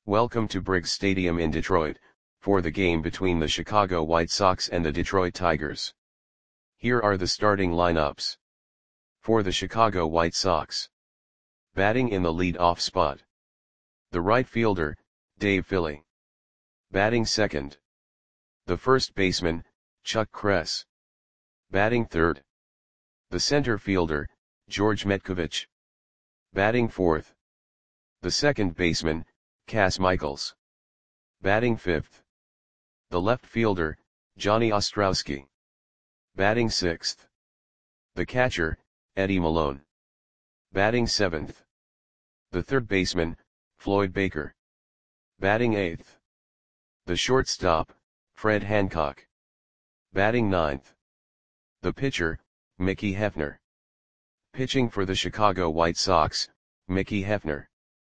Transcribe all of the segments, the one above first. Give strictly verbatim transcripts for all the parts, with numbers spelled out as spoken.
Welcome to Briggs Stadium in Detroit, for the game between the Chicago White Sox and the Detroit Tigers. Here are the starting lineups. For the Chicago White Sox. Batting in the lead-off spot. The right fielder, Dave Philly. Batting second. The first baseman, Chuck Kress. Batting third. The center fielder, George Metcovich. Batting fourth. The second baseman, Cas Michaels. Batting fifth. The left fielder, Johnny Ostrowski. Batting sixth. The catcher, Eddie Malone. Batting seventh. The third baseman, Floyd Baker. Batting eighth. The shortstop, Fred Hancock. Batting ninth. The pitcher, Mickey Hefner. Pitching for the Chicago White Sox, Mickey Hefner.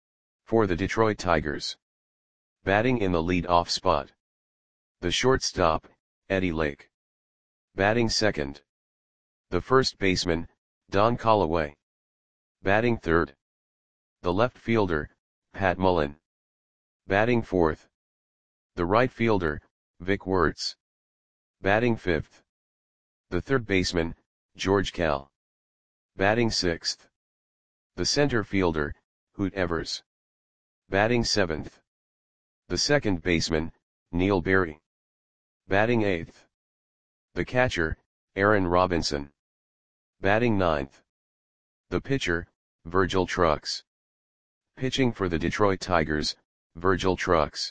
For the Detroit Tigers. Batting in the lead-off spot. The shortstop, Eddie Lake. Batting second. The first baseman, Don Callaway. Batting third. The left fielder, Pat Mullen. Batting fourth. The right fielder, Vic Wertz. Batting fifth. The third baseman, George Kell. Batting sixth. The center fielder, Hoot Evers. Batting seventh. The second baseman, Neil Berry. Batting eighth. The catcher, Aaron Robinson. Batting ninth. The pitcher, Virgil Trucks. Pitching for the Detroit Tigers, Virgil Trucks.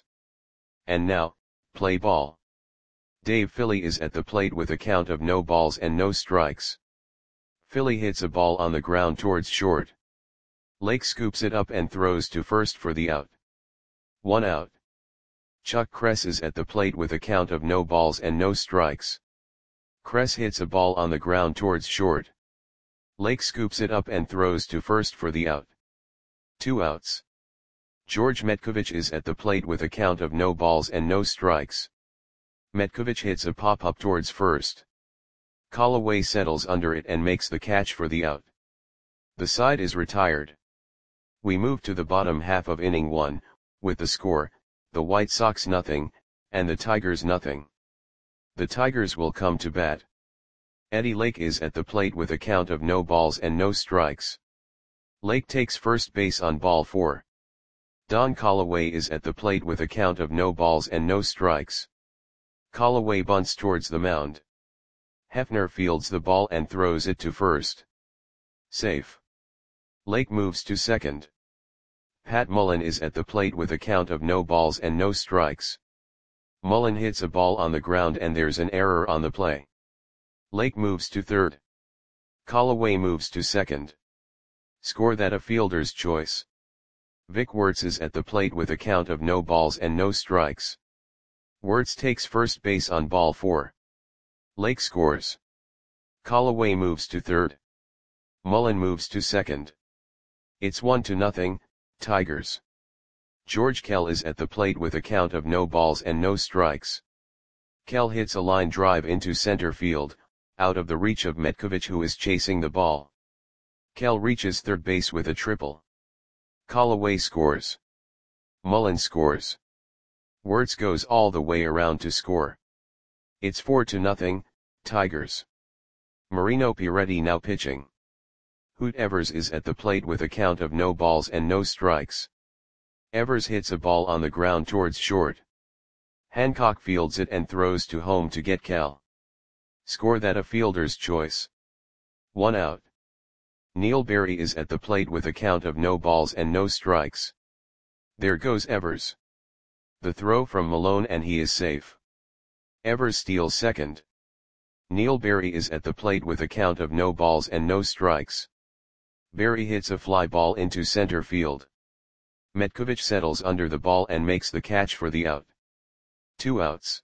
And now, play ball. Dave Philly is at the plate with a count of no balls and no strikes. Philly hits a ball on the ground towards short. Lake scoops it up and throws to first for the out. One out. Chuck Kress is at the plate with a count of no balls and no strikes. Kress hits a ball on the ground towards short. Lake scoops it up and throws to first for the out. Two outs. George Metcovich is at the plate with a count of no balls and no strikes. Metcovich hits a pop-up towards first. Callaway settles under it and makes the catch for the out. The side is retired. We move to the bottom half of inning one, with the score, the White Sox nothing, and the Tigers nothing. The Tigers will come to bat. Eddie Lake is at the plate with a count of no balls and no strikes. Lake takes first base on ball four. Don Callaway is at the plate with a count of no balls and no strikes. Callaway bunts towards the mound. Hefner fields the ball and throws it to first. Safe. Lake moves to second. Pat Mullen is at the plate with a count of no balls and no strikes. Mullen hits a ball on the ground and there's an error on the play. Lake moves to third. Callaway moves to second. Score that a fielder's choice. Vic Wertz is at the plate with a count of no balls and no strikes. Wertz takes first base on ball four. Lake scores. Callaway moves to third. Mullen moves to second. It's one to nothing, Tigers. George Kell is at the plate with a count of no balls and no strikes. Kell hits a line drive into center field, out of the reach of Metcovich who is chasing the ball. Kell reaches third base with a triple. Callaway scores. Mullen scores. Wertz goes all the way around to score. It's four to nothing, Tigers. Marino Piretti now pitching. Hoot Evers is at the plate with a count of no balls and no strikes. Evers hits a ball on the ground towards short. Hancock fields it and throws to home to get Kell. Score that a fielder's choice. One out. Neil Berry is at the plate with a count of no balls and no strikes. There goes Evers. The throw from Malone and he is safe. Evers steals second. Neil Berry is at the plate with a count of no balls and no strikes. Berry hits a fly ball into center field. Metcovich settles under the ball and makes the catch for the out. Two outs.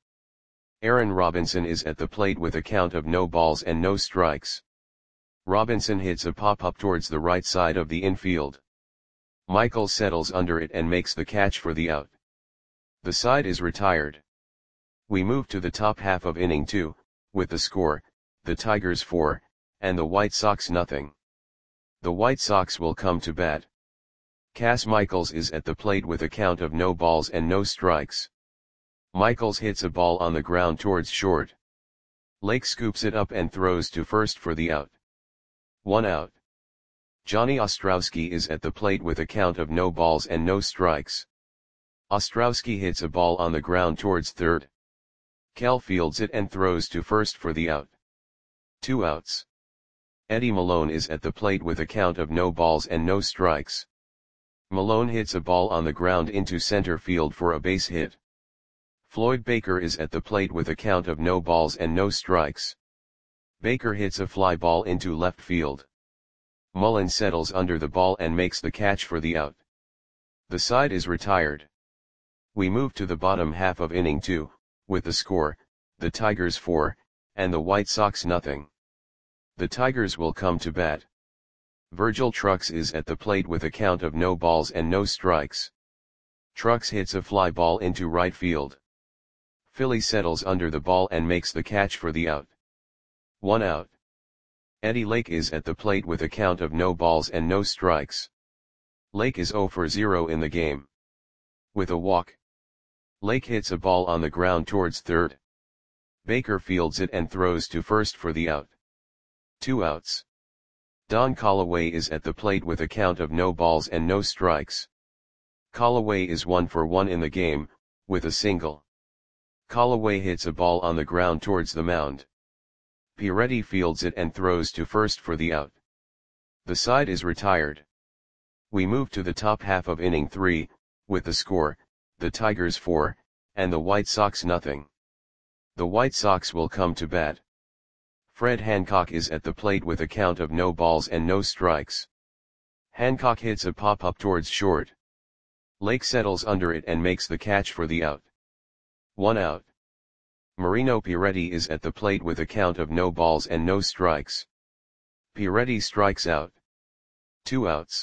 Aaron Robinson is at the plate with a count of no balls and no strikes. Robinson hits a pop-up towards the right side of the infield. Michaels settles under it and makes the catch for the out. The side is retired. We move to the top half of inning two, with the score, the Tigers four, and the White Sox nothing. The White Sox will come to bat. Cass Michaels is at the plate with a count of no balls and no strikes. Michaels hits a ball on the ground towards short. Lake scoops it up and throws to first for the out. One out. Johnny Ostrowski is at the plate with a count of no balls and no strikes. Ostrowski hits a ball on the ground towards third. Kell fields it and throws to first for the out. Two outs. Eddie Malone is at the plate with a count of no balls and no strikes. Malone hits a ball on the ground into center field for a base hit. Floyd Baker is at the plate with a count of no balls and no strikes. Baker hits a fly ball into left field. Mullen settles under the ball and makes the catch for the out. The side is retired. We move to the bottom half of inning two, with the score, the Tigers four, and the White Sox nothing. The Tigers will come to bat. Virgil Trucks is at the plate with a count of no balls and no strikes. Trucks hits a fly ball into right field. Philly settles under the ball and makes the catch for the out. One out. Eddie Lake is at the plate with a count of no balls and no strikes. Lake is zero for zero in the game. With a walk. Lake hits a ball on the ground towards third. Baker fields it and throws to first for the out. Two outs. Don Callaway is at the plate with a count of no balls and no strikes. Callaway is one for one in the game, with a single. Callaway hits a ball on the ground towards the mound. Piretti fields it and throws to first for the out. The side is retired. We move to the top half of inning three, with the score, the Tigers four, and the White Sox nothing. The White Sox will come to bat. Fred Hancock is at the plate with a count of no balls and no strikes. Hancock hits a pop-up towards short. Lake settles under it and makes the catch for the out. One out. Marino Piretti is at the plate with a count of no balls and no strikes. Piretti strikes out. Two outs.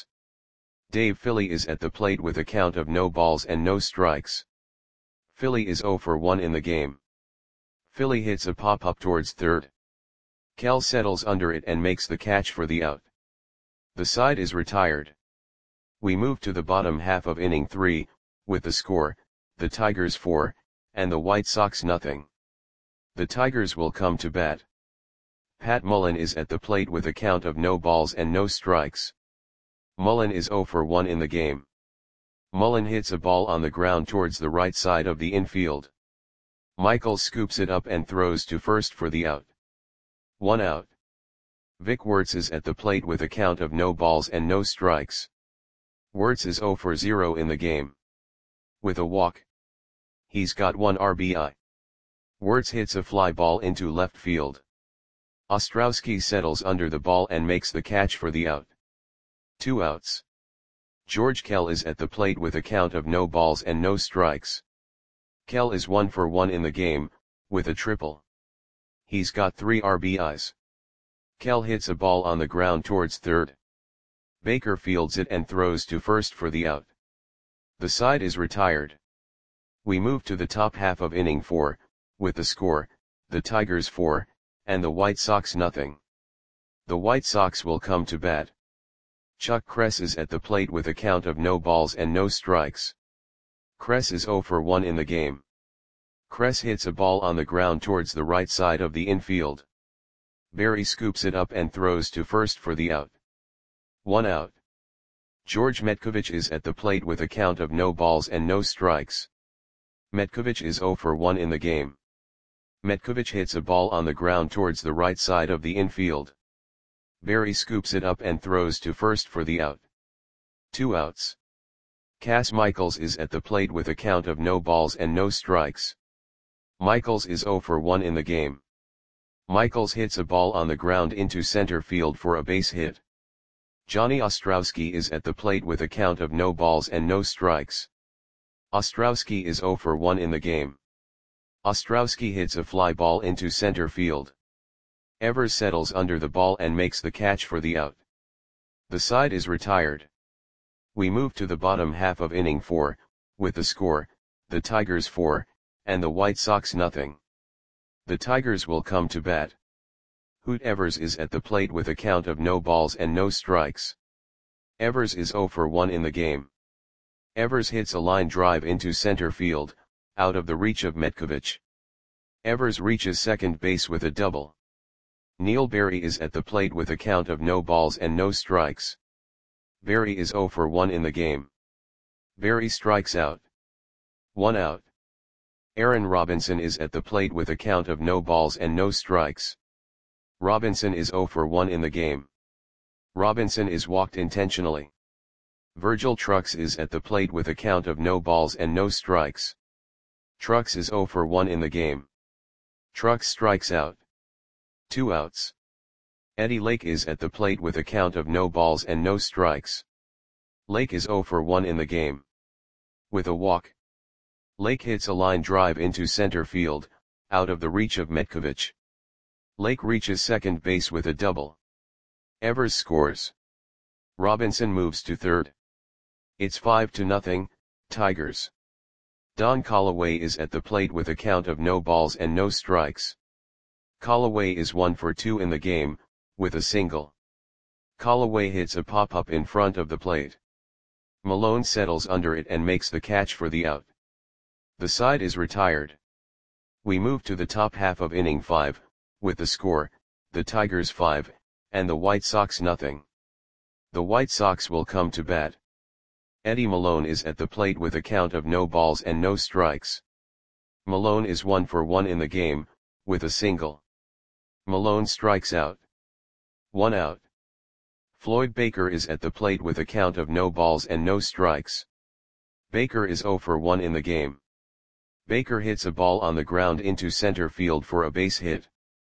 Dave Philly is at the plate with a count of no balls and no strikes. Philly is zero for one in the game. Philly hits a pop-up towards third. Kell settles under it and makes the catch for the out. The side is retired. We move to the bottom half of inning three, with the score, the Tigers four, and the White Sox nothing. The Tigers will come to bat. Pat Mullen is at the plate with a count of no balls and no strikes. Mullen is zero for one in the game. Mullen hits a ball on the ground towards the right side of the infield. Michaels scoops it up and throws to first for the out. One out. Vic Wertz is at the plate with a count of no balls and no strikes. Wertz is zero for zero in the game. With a walk. He's got one R B I. Wertz hits a fly ball into left field. Ostrowski settles under the ball and makes the catch for the out. Two outs. George Kell is at the plate with a count of no balls and no strikes. Kell is one for one in the game, with a triple. He's got three R B Is. Kell hits a ball on the ground towards third. Baker fields it and throws to first for the out. The side is retired. We move to the top half of inning four, with the score, the Tigers four, and the White Sox nothing. The White Sox will come to bat. Chuck Kress is at the plate with a count of no balls and no strikes. Kress is zero for one in the game. Kress hits a ball on the ground towards the right side of the infield. Barry scoops it up and throws to first for the out. One out. George Metkovich is at the plate with a count of no balls and no strikes. Metkovich is zero for one in the game. Metkovich hits a ball on the ground towards the right side of the infield. Barry scoops it up and throws to first for the out. Two outs. Cass Michaels is at the plate with a count of no balls and no strikes. Michaels is zero for one in the game. Michaels hits a ball on the ground into center field for a base hit. Johnny Ostrowski is at the plate with a count of no balls and no strikes. Ostrowski is zero for one in the game. Ostrowski hits a fly ball into center field. Evers settles under the ball and makes the catch for the out. The side is retired. We move to the bottom half of inning four, with the score, the Tigers four, and the White Sox nothing. The Tigers will come to bat. Hoot Evers is at the plate with a count of no balls and no strikes. Evers is zero for one in the game. Evers hits a line drive into center field, out of the reach of Metkovic. Evers reaches second base with a double. Neil Berry is at the plate with a count of no balls and no strikes. Berry is zero for one in the game. Berry strikes out. One out. Aaron Robinson is at the plate with a count of no balls and no strikes. Robinson is zero for one in the game. Robinson is walked intentionally. Virgil Trucks is at the plate with a count of no balls and no strikes. Trucks is zero for one in the game. Trucks strikes out. Two outs. Eddie Lake is at the plate with a count of no balls and no strikes. Lake is zero for one in the game. With a walk. Lake hits a line drive into center field, out of the reach of Metkovic. Lake reaches second base with a double. Evers scores. Robinson moves to third. It's five to nothing, Tigers. Don Callaway is at the plate with a count of no balls and no strikes. Callaway is one for two in the game, with a single. Callaway hits a pop-up in front of the plate. Malone settles under it and makes the catch for the out. The side is retired. We move to the top half of inning five, with the score, the Tigers five, and the White Sox nothing. The White Sox will come to bat. Eddie Malone is at the plate with a count of no balls and no strikes. Malone is one for one in the game, with a single. Malone strikes out. One out. Floyd Baker is at the plate with a count of no balls and no strikes. Baker is zero for one in the game. Baker hits a ball on the ground into center field for a base hit.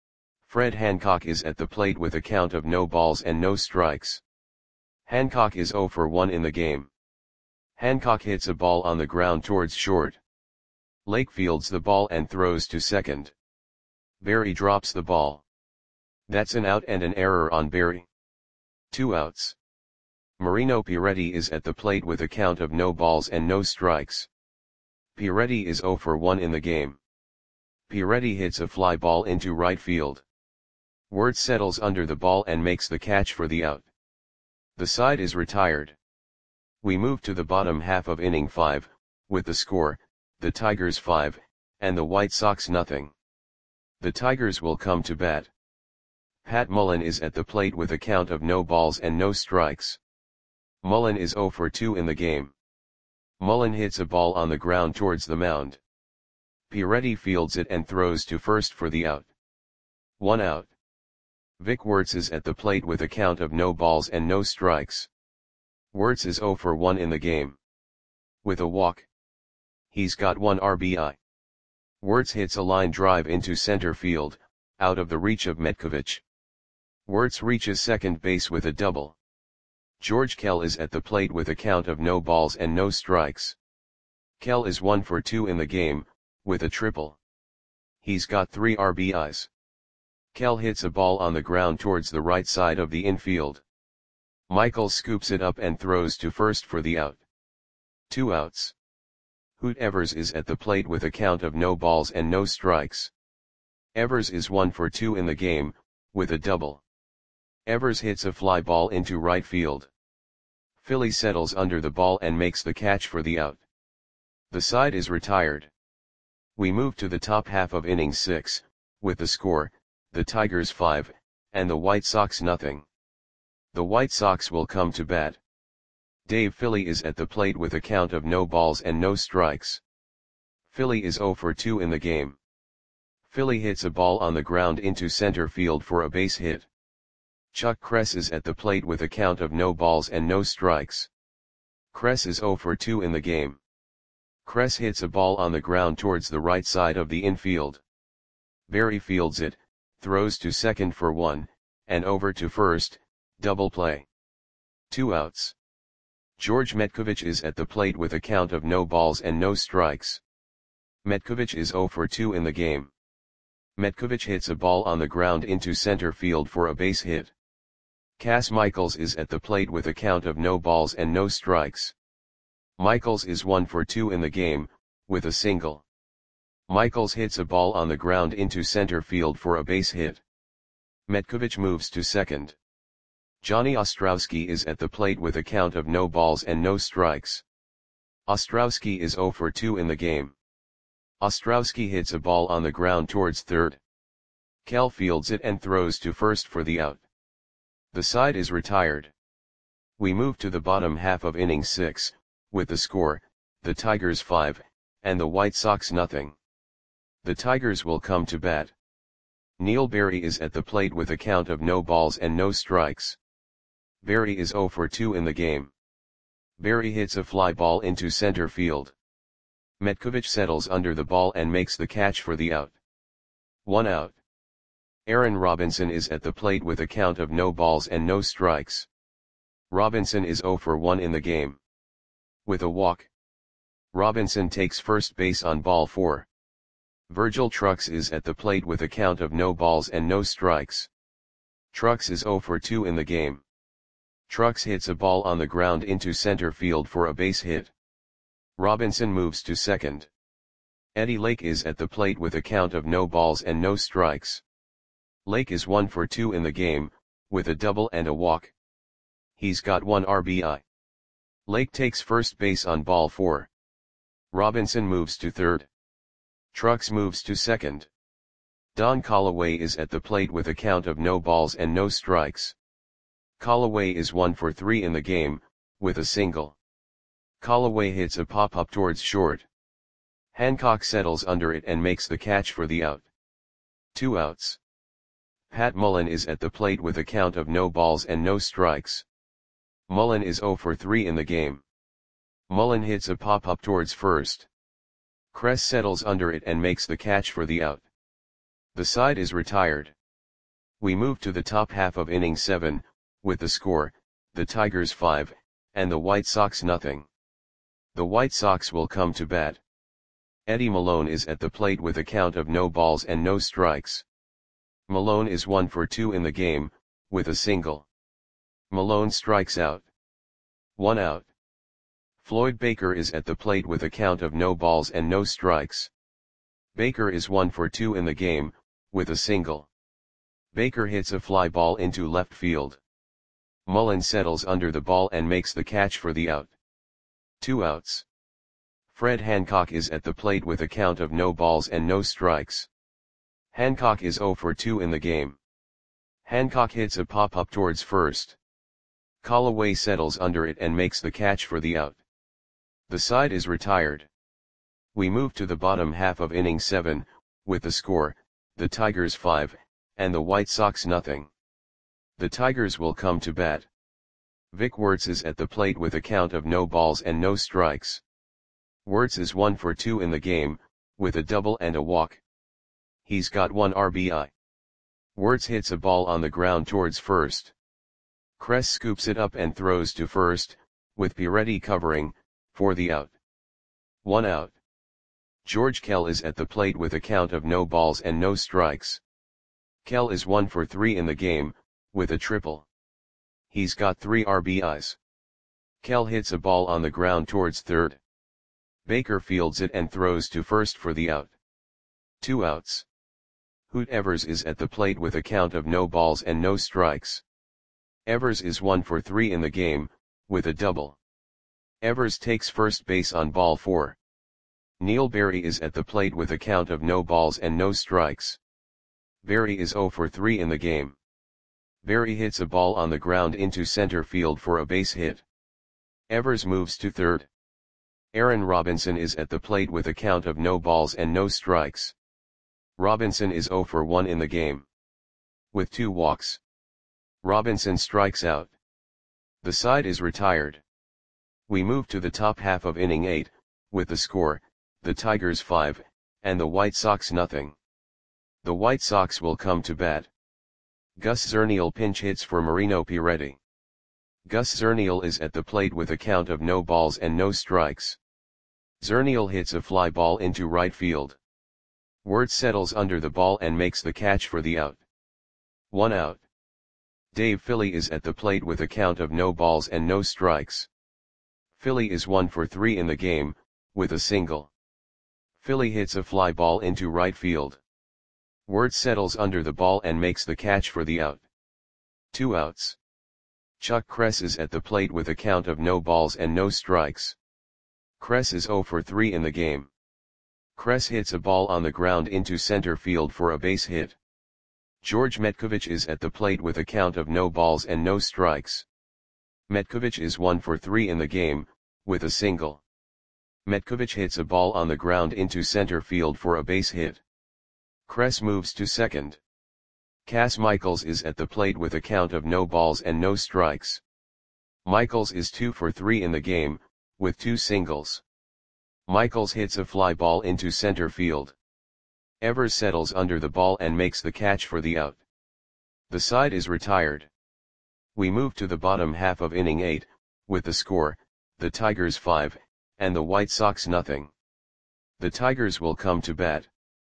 Fred Hancock is at the plate with a count of no balls and no strikes. Hancock is zero for one in the game. Hancock hits a ball on the ground towards short. Lake fields the ball and throws to second. Berry drops the ball. That's an out and an error on Berry. Two outs. Marino Piretti is at the plate with a count of no balls and no strikes. Piretti is zero for one in the game. Piretti hits a fly ball into right field. Wirtz settles under the ball and makes the catch for the out. The side is retired. We move to the bottom half of inning five, with the score, the Tigers five, and the White Sox nothing. The Tigers will come to bat. Pat Mullen is at the plate with a count of no balls and no strikes. Mullen is zero for two in the game. Mullen hits a ball on the ground towards the mound. Piretti fields it and throws to first for the out. One out. Vic Wirtz is at the plate with a count of no balls and no strikes. Wirtz is zero for one in the game. With a walk. He's got one R B I. Wirtz hits a line drive into center field, out of the reach of Metkovic. Wirtz reaches second base with a double. George Kell is at the plate with a count of no balls and no strikes. Kell is one for two in the game, with a triple. He's got three R B Is. Kell hits a ball on the ground towards the right side of the infield. Michaels scoops it up and throws to first for the out. Two outs. Hoot Evers is at the plate with a count of no balls and no strikes. Evers is one for two in the game, with a double. Evers hits a fly ball into right field. Philly settles under the ball and makes the catch for the out. The side is retired. We move to the top half of inning six, with the score, the Tigers five, and the White Sox nothing. The White Sox will come to bat. Dave Philly is at the plate with a count of no balls and no strikes. Philly is zero for two in the game. Philly hits a ball on the ground into center field for a base hit. Chuck Kress is at the plate with a count of no balls and no strikes. Kress is zero for two in the game. Kress hits a ball on the ground towards the right side of the infield. Berry fields it, throws to second for one, and over to first, double play. Two outs. George Metkovic is at the plate with a count of no balls and no strikes. Metkovic is zero for two in the game. Metkovic hits a ball on the ground into center field for a base hit. Cass Michaels is at the plate with a count of no balls and no strikes. Michaels is one for two in the game, with a single. Michaels hits a ball on the ground into center field for a base hit. Metkovic moves to second. Johnny Ostrowski is at the plate with a count of no balls and no strikes. Ostrowski is zero for two in the game. Ostrowski hits a ball on the ground towards third. Kell fields it and throws to first for the out. The side is retired. We move to the bottom half of inning six, with the score, the Tigers five, and the White Sox nothing. The Tigers will come to bat. Neil Berry is at the plate with a count of no balls and no strikes. Berry is zero for two in the game. Berry hits a fly ball into center field. Metkovich settles under the ball and makes the catch for the out. One out. Aaron Robinson is at the plate with a count of no balls and no strikes. Robinson is zero for one in the game. With a walk. Robinson takes first base on ball four. Virgil Trucks is at the plate with a count of no balls and no strikes. Trucks is zero for two in the game. Trucks hits a ball on the ground into center field for a base hit. Robinson moves to second. Eddie Lake is at the plate with a count of no balls and no strikes. Lake is one for two in the game, with a double and a walk. He's got one R B I. Lake takes first base on ball four. Robinson moves to third. Trucks moves to second. Don Callaway is at the plate with a count of no balls and no strikes. Callaway is one for three in the game, with a single. Callaway hits a pop-up towards short. Hancock settles under it and makes the catch for the out. Two outs. Pat Mullen is at the plate with a count of no balls and no strikes. Mullen is zero for three in the game. Mullen hits a pop-up towards first. Kress settles under it and makes the catch for the out. The side is retired. We move to the top half of inning seven, with the score, the Tigers five, and the White Sox nothing. The White Sox will come to bat. Eddie Malone is at the plate with a count of no balls and no strikes. Malone is one for two in the game, with a single. Malone strikes out. One out. Floyd Baker is at the plate with a count of no balls and no strikes. Baker is one for two in the game, with a single. Baker hits a fly ball into left field. Mullen settles under the ball and makes the catch for the out. Two outs. Fred Hancock is at the plate with a count of no balls and no strikes. Hancock is zero for two in the game. Hancock hits a pop-up towards first. Callaway settles under it and makes the catch for the out. The side is retired. We move to the bottom half of inning seven, with the score, the Tigers five, and the White Sox nothing. The Tigers will come to bat. Vic Wertz is at the plate with a count of no balls and no strikes. Wertz is one for two in the game, with a double and a walk. He's got one R B I. Wertz hits a ball on the ground towards first. Kress scoops it up and throws to first, with Piretti covering, for the out. One out. George Kell is at the plate with a count of no balls and no strikes. Kell is one for three in the game, with a triple. He's got three R B Is. Kell hits a ball on the ground towards third. Baker fields it and throws to first for the out. Two outs. Hoot Evers is at the plate with a count of no balls and no strikes. Evers is one for three in the game, with a double. Evers takes first base on ball four. Neil Berry is at the plate with a count of no balls and no strikes. Berry is zero for three in the game. Berry hits a ball on the ground into center field for a base hit. Evers moves to third. Aaron Robinson is at the plate with a count of no balls and no strikes. Robinson is zero for one in the game. With two walks. Robinson strikes out. The side is retired. We move to the top half of inning eight, with the score, the Tigers five, and the White Sox nothing. The White Sox will come to bat. Gus Zernial pinch hits for Marino Piretti. Gus Zernial is at the plate with a count of no balls and no strikes. Zernial hits a fly ball into right field. Wertz settles under the ball and makes the catch for the out. One out. Dave Philly is at the plate with a count of no balls and no strikes. Philly is one for three in the game, with a single. Philly hits a fly ball into right field. Wertz settles under the ball and makes the catch for the out. Two outs. Chuck Kress is at the plate with a count of no balls and no strikes. Kress is zero for three in the game. Kress hits a ball on the ground into center field for a base hit. George Metkovich is at the plate with a count of no balls and no strikes. Metkovich is one for three in the game, with a single. Metkovich hits a ball on the ground into center field for a base hit. Kress moves to second. Cass Michaels is at the plate with a count of no balls and no strikes. Michaels is two for three in the game, with two singles. Michaels hits a fly ball into center field. Evers settles under the ball and makes the catch for the out. The side is retired. We move to the bottom half of inning eight, with the score, the Tigers five, and the White Sox nothing. The Tigers will come to bat.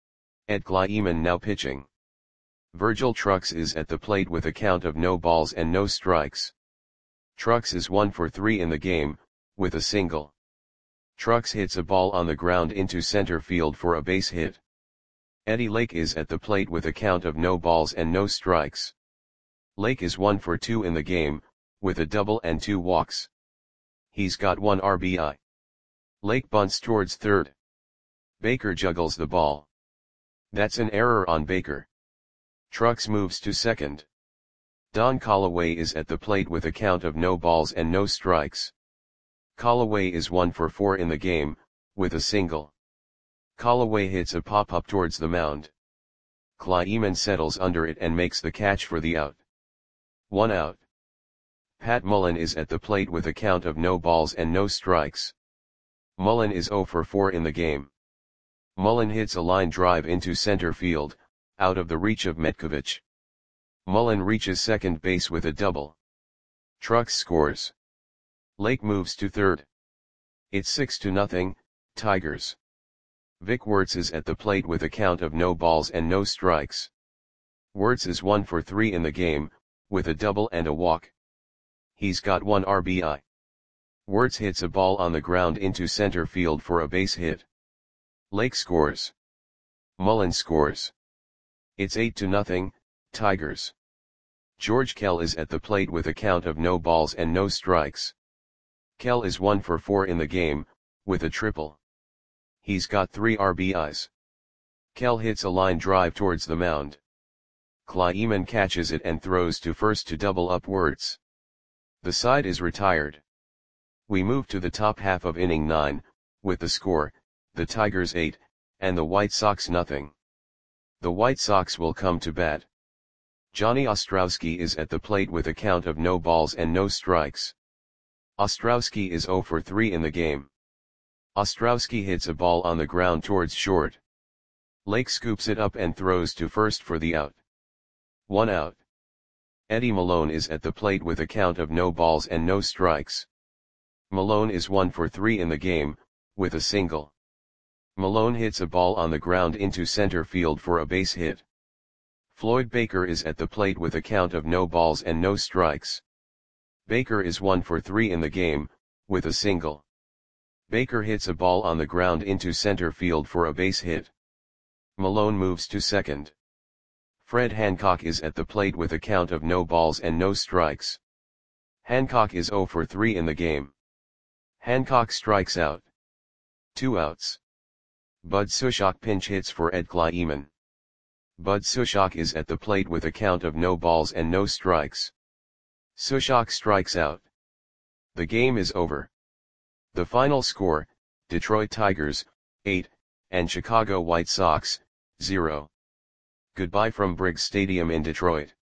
Ed Kleiman now pitching. Virgil Trucks is at the plate with a count of no balls and no strikes. Trucks is one for three in the game, with a single. Trucks hits a ball on the ground into center field for a base hit. Eddie Lake is at the plate with a count of no balls and no strikes. Lake is one for two in the game, with a double and two walks. He's got one R B I. Lake bunts towards third. Baker juggles the ball. That's an error on Baker. Trucks moves to second. Don Callaway is at the plate with a count of no balls and no strikes. Callaway is one for four in the game, with a single. Callaway hits a pop-up towards the mound. Kleiman settles under it and makes the catch for the out. One out. Pat Mullen is at the plate with a count of no balls and no strikes. Mullen is zero for four in the game. Mullen hits a line drive into center field, out of the reach of Metkovich. Mullen reaches second base with a double. Trucks scores. Lake moves to third. It's six to nothing, Tigers. Vic Wertz is at the plate with a count of no balls and no strikes. Wertz is one for three in the game, with a double and a walk. He's got one R B I. Wertz hits a ball on the ground into center field for a base hit. Lake scores. Mullen scores. It's eight to nothing, Tigers. George Kell is at the plate with a count of no balls and no strikes. Kell is one for four in the game, with a triple. He's got three R B Is. Kell hits a line drive towards the mound. Kleiman catches it and throws to first to double up Wertz. The side is retired. We move to the top half of inning nine, with the score, the Tigers eight, and the White Sox nothing. The White Sox will come to bat. Johnny Ostrowski is at the plate with a count of no balls and no strikes. Ostrowski is zero for three in the game. Ostrowski hits a ball on the ground towards short. Lake scoops it up and throws to first for the out. One out. Eddie Malone is at the plate with a count of no balls and no strikes. Malone is one for three in the game, with a single. Malone hits a ball on the ground into center field for a base hit. Floyd Baker is at the plate with a count of no balls and no strikes. Baker is one for three in the game, with a single. Baker hits a ball on the ground into center field for a base hit. Malone moves to second. Fred Hancock is at the plate with a count of no balls and no strikes. Hancock is zero for three in the game. Hancock strikes out. Two outs. Bud Sushok pinch hits for Ed Kleiman. Bud Sushok is at the plate with a count of no balls and no strikes. Sushok strikes out. The game is over. The final score, Detroit Tigers, eight, and Chicago White Sox, zero. Goodbye from Briggs Stadium in Detroit.